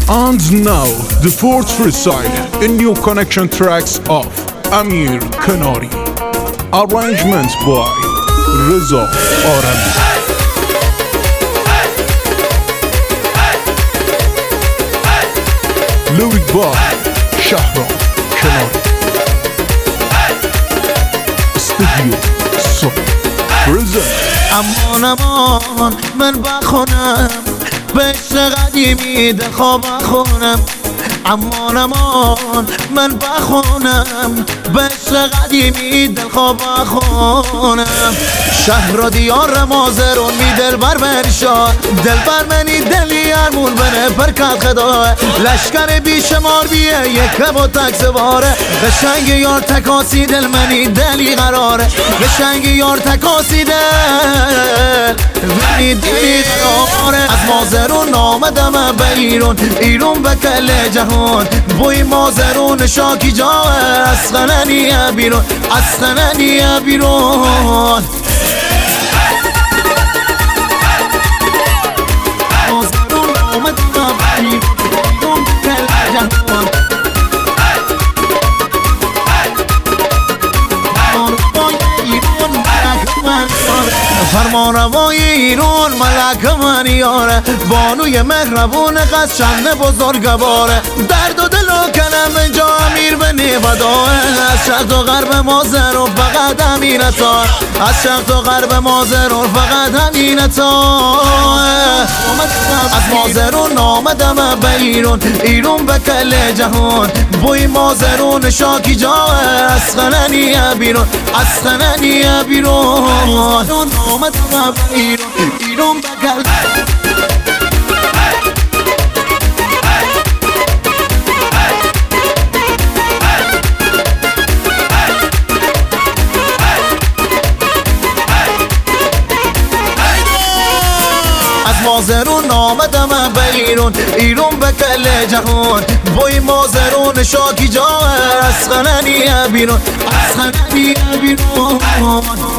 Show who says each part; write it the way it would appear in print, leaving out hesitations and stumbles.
Speaker 1: And now the fourth freestyle in new connection tracks of Amir Kanari. Arrangement by Reza Arami. Lyric by Shahram Kanari. Studio Soul present.
Speaker 2: امان امان من بخونم به عشق قدیمی دل خواب خونم. امان امان من بخونم به عشق قدیمی دل خواب خونم. شهر و دیار مازرون می دل بر من شاد دل بر منی دلی ارمون بنه پرکت خداه لشکر بیشمار بیه یک و تکس باره قشنگ یار تکاسی دل منی دلی قراره قشنگ یار تکاسی دل منی دلی قراره. از مازرون آمدم به ایرون به کل جهان بوی مازرون شاکی جاه از خننیه بیرون از خننیه بیرون. مازرون آمدم به ایرون به کل جهان فرمانروای ایران ملک من یاره بانوی مهربون قشنگ بزرگواره درد و دل و کنم جا امیر به نیوداه از شرق و غرب مازرون فقط امینتا از شرق و غرب مازرون فقط امینتا. از مازرون آمدم به ایرون به کل جهان بوی مازرون شاکی جاه از خننیه بیرون از خننیه بیرون. آمدم به ایرون به کل مازرون آمدم به ایرون به کل جهان بوی مازرون شاکی جاه از خننیه بیرون از خننیه بیرون.